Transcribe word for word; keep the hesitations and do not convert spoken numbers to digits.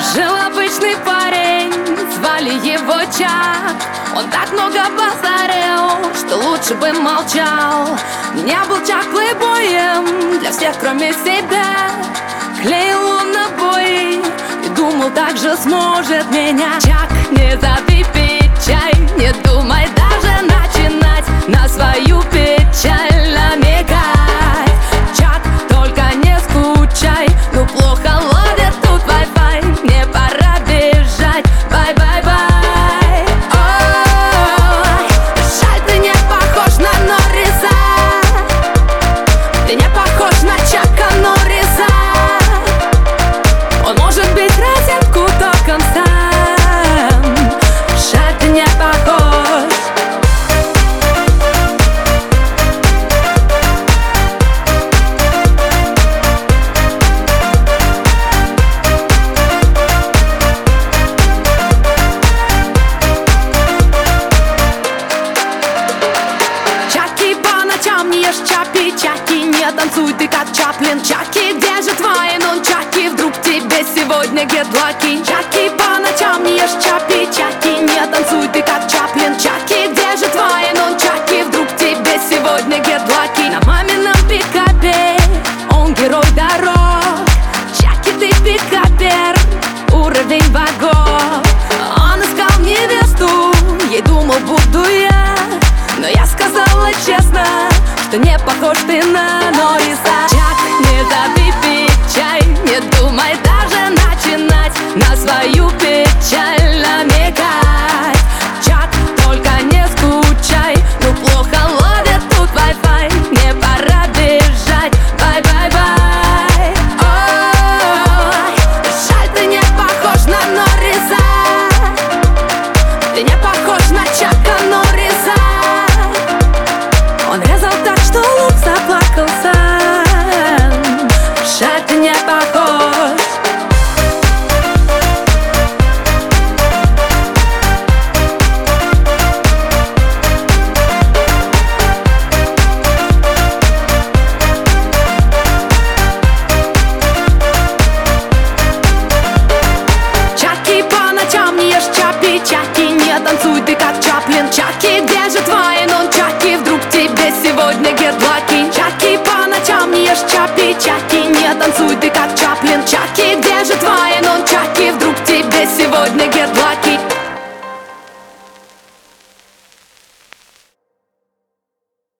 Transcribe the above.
Жил обычный парень, звали его Чак. Он так много базарил, что лучше бы молчал. Не был Чак плейбоем для всех, кроме себя. Клеил он обои и думал, так же сможет меня. Чак, не забей пить чай, не думай даже начинать на свою печаль намекать. Чак, только не скучай, ну плохо ловит тут Wi-Fi. Мне пора бежать, бай-бай-бай. Ой, жаль, ты не похож на Норриса. Ты не похож на Чака Норриса. Он может быть розетку током сам. Жаль, ты не похож. Чаки, по ночам не ешь чапи. Чаки, не танцуй ты как Чаплин. Чаки, где же твои нунчаки? Вдруг тебе сегодня get lucky. Чаки, по ночам не ешь чапи. Чаки, не танцуй ты как Чаплин. Чаки, где же твои нунчаки? Вдруг тебе сегодня get lucky. На мамином пикапе он герой дорог. Чаки, ты пикапер, уровень богов. Он искал невесту, ей думал, буду я. Но я сказала честно, что не похож ты на